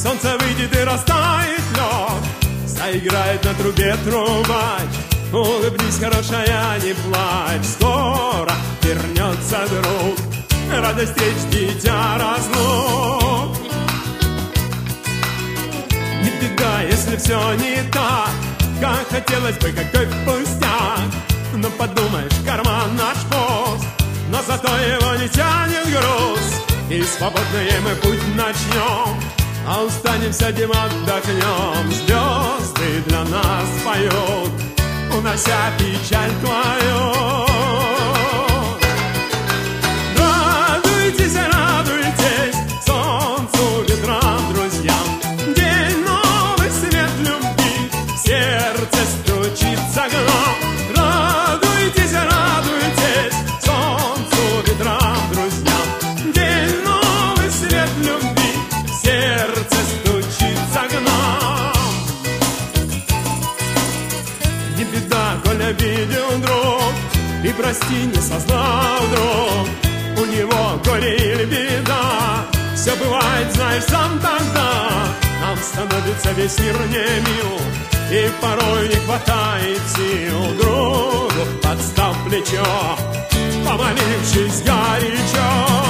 солнце выйдет и растает лед, заиграет на трубе трубач. Улыбнись, хорошая, не плачь, скоро вернется друг, радость встреч, дитя разлук. Не беда, если все не так, как хотелось бы, какой пустяк. Но подумаешь, карман наш пуст, но зато его не тянет груз. И свободные мы путь начнем, а устанем, сядем, отдохнем. Звезды для нас поют, унося печаль твою. Радуйтесь, радуйтесь солнцу, ветрам, друзьям. День новый, свет любви, в сердце стучится гном. Радуйтесь, радуйтесь солнцу, ветрам, друзьям. День новый, свет любви, в сердце стучится гном. Не беда, коль обидел друг, и прости, не сознал вдруг. У него горе или беда, все бывает, знаешь, сам тогда. Нам становится весь мир не мил, и порой не хватает сил. Другу подстав плечо, помолившись горячо.